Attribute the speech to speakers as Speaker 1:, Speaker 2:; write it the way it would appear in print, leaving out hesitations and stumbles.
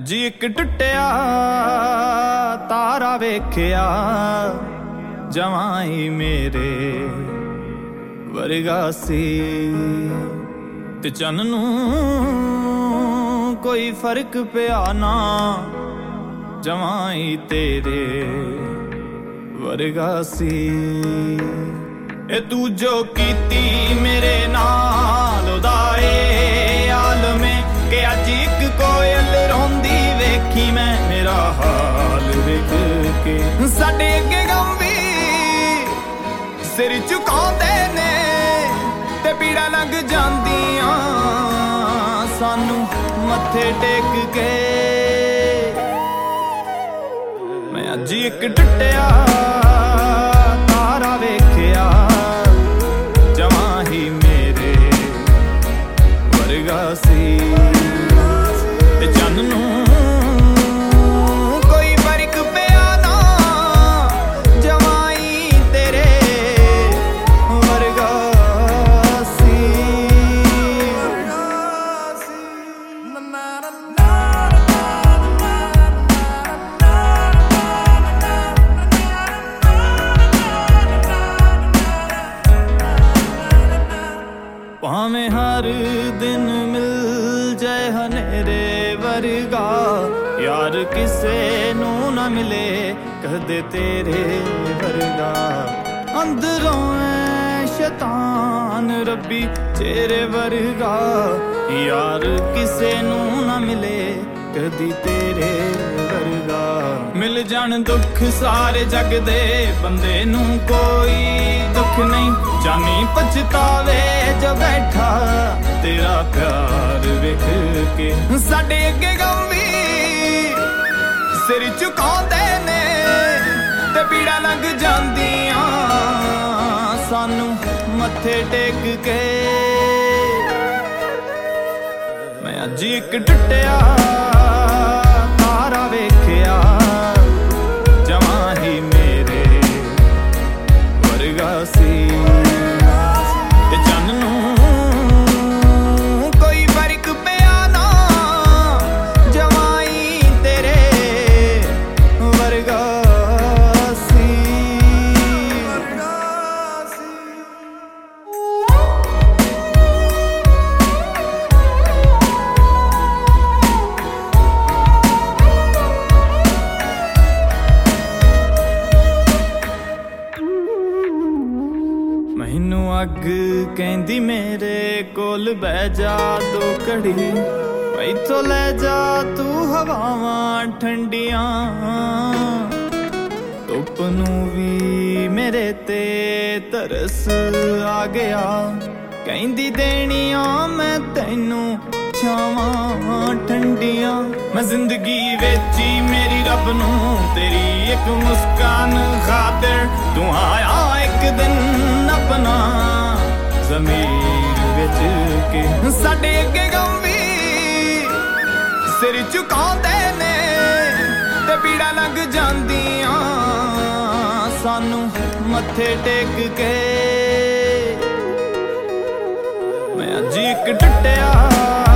Speaker 1: ਅੱਜ ਇੱਕ ਟੁੱਟਿਆ ਤਾਰਾ ਵੇਖਿਆ ਜਵਾਂ ਹੀ ਮੇਰੇ ਵਰਗਾ ਸੀ ਤੇ ਚੰਨ ਨੂੰ ਕੋਈ ਫਰਕ ਪਿਆ ਨਾ ਜਵਾਂ ਹੀ ਤੇਰੇ ਵਰਗਾ ਸੀ। ਇਹ ਤੂੰ ਜੋ ਕੀਤੀ ਮੇਰੇ ਨਾਲ ਉਹਦਾ ਏ ਆਲਮੇ ਕਿ ਅੱਜ ਇੱਕ ਕੋਇਲ ਰੋਂਦੀ ਵੇਖੀ ਮੈਂ ਮੇਰਾ ਹਾਲ ਵੇਖ ਕੇ। ਸਾਡੇ ਅੱਗੇ ਗਮ ਵੀ ਸਿਰ ਝੁਕਾਉਂਦੇ ਨੇ ਤੇ ਪੀੜਾ ਲੰਘ ਜਾਂਦੀਆਂ ਸਾਨੂੰ ਮੱਥੇ ਟੇਕ ਕੇ। ਮੈਂ ਅੱਜ ਇੱਕ ਟੁੱਟਿਆ ਤਾਰਾ ਵੇਖਿਆ ਜਵਾਂ ਹੀ ਮੇਰੇ ਵਰਗਾ ਸੀ ਤੇ ਚੰਨ ਨੂੰ ਕੋਈ ਫਰਕ ਪਿਆ ਨਾ ਜਵਾਂ ਹੀ ਤੇਰੇ ਵਰਗਾ ਸੀ। ਭਾਵੇਂ ਹਰ ਦਿਨ ਮਿਲ ਜਾਏ ਹਨੇਰੇ ਵਰਗਾ ਯਾਰ ਕਿਸੇ ਨੂੰ ਨਾ ਮਿਲੇ ਕਦੇ ਤੇਰੇ ਵਰਗਾ। ਅੰਦਰੋਂ ਐ ਸ਼ੈਤਾਨ ਰੱਬੀ ਤੇਰੇ ਵਰਗਾ ਯਾਰ ਕਿਸੇ ਨੂੰ ਨਾ ਮਿਲੇ ਕਦੀ ਤੇਰੇ ਵਰਗਾ। ਮਿਲ ਜਾਣ ਦੁੱਖ ਸਾਰੇ ਜਗ ਦੇ ਬੰਦੇ ਨੂੰ ਕੋਈ ਦੁੱਖ ਨਹੀਂ ਜਾਨੀ ਪਛਤਾਵੇ ਜੋ ਬੈਠਾ ਤੇਰਾ ਪਿਆਰ ਵੇਖ ਕੇ। ਸਾਡੇ ਅੱਗੇ ਗਮ ਵੀ ਸਿਰ ਝੁਕਾਉਂਦੇ ਨੇ ਤੇ ਪੀੜਾ ਲੰਘ ਜਾਂਦੀਆਂ ਸਾਨੂੰ ਮੱਥੇ ਟੇਕ ਕੇ। ਮੈਂ ਅੱਜ ਇੱਕ ਟੁੱਟਿਆ ਤਾਰਾ ਵੇਖਿਆ ਜਵਾਂ ਹੀ ਮੇਰੇ ਵਰਗਾ ਸੀ ਤੇ ਚੰਨ ਨੂੰ ਕੋਈ ਫਰਕ ਪਿਆ ਨਾ ਜਵਾਂ ਹੀ ਤੇਰੇ ਵਰਗਾ ਸੀ। ਮੈਨੂੰ ਅੱਗ ਕਹਿੰਦੀ ਮੇਰੇ ਕੋਲ ਬਹਿ ਜਾ ਦੋ ਘੜੀ ਇੱਥੋਂ ਲੈ ਜਾ ਤੂੰ ਹਵਾਵਾਂ ਠੰਡੀਆਂ। ਧੁੱਪ ਨੂੰ ਵੀ ਮੇਰੇ ਤੇ ਤਰਸ ਆ ਗਿਆ ਕਹਿੰਦੀ ਦੇਣੀਆਂ ਮੈਂ ਤੈਨੂੰ ਛਾਵਾਂ ਠੰਡੀਆਂ। ਮੈਂ ਜ਼ਿੰਦਗੀ ਵਿੱਚ ਹੀ ਮੇਰੀ ਰੱਬ ਨੂੰ ਤੇਰੀ ਇੱਕ ਮੁਸਕਾਨ ਖਾਤਰ ਤੂੰ ਆਇਆ ਇੱਕ ਦਿਨ ਆਪਣਾ ਜ਼ਮੀਰ ਵਿੱਚ ਕੇ। ਸਾਡੇ ਅੱਗੇ ਗਮ ਵੀ ਸਿਰ ਝੁਕਾਉਂਦੇ ਨੇ ਤੇ ਪੀੜਾ ਲੰਘ ਜਾਂਦੀਆਂ ਸਾਨੂੰ ਮੱਥੇ ਟੇਕ ਕੇ। ਮੈਂ ਅੱਜ ਇੱਕ ਟੁੱਟਿਆ